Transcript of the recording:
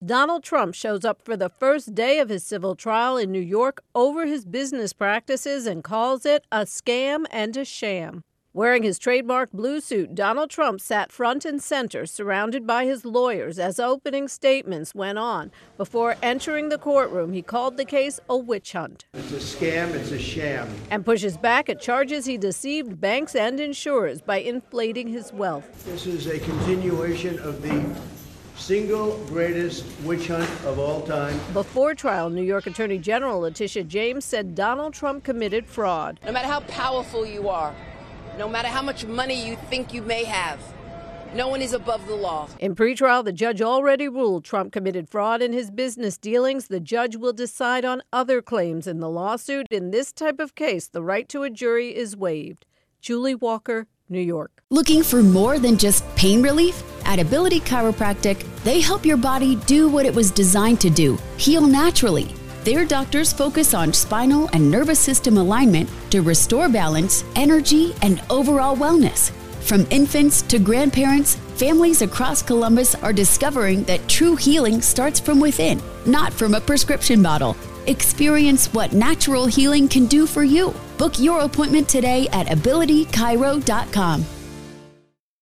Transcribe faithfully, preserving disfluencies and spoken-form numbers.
Donald Trump shows up for the first day of his civil trial in New York over his business practices and calls it a scam and a sham. Wearing his trademark blue suit, Donald Trump sat front and center, surrounded by his lawyers as opening statements went on. Before entering the courtroom, he called the case a witch hunt. It's a scam, it's a sham. And pushes back at charges he deceived banks and insurers by inflating his wealth. This is a continuation of the single greatest witch hunt of all time. Before trial, New York Attorney General Letitia James said Donald Trump committed fraud. No matter how powerful you are, no matter how much money you think you may have, no one is above the law. In pretrial, the judge already ruled Trump committed fraud in his business dealings. The judge will decide on other claims in the lawsuit. In this type of case, the right to a jury is waived. Julie Walker, New York. Looking for more than just pain relief? At Ability Chiropractic, they help your body do what it was designed to do, heal naturally. Their doctors focus on spinal and nervous system alignment to restore balance, energy, and overall wellness. From infants to grandparents, families across Columbus are discovering that true healing starts from within, not from a prescription bottle. Experience what natural healing can do for you. Book your appointment today at ability chiro dot com.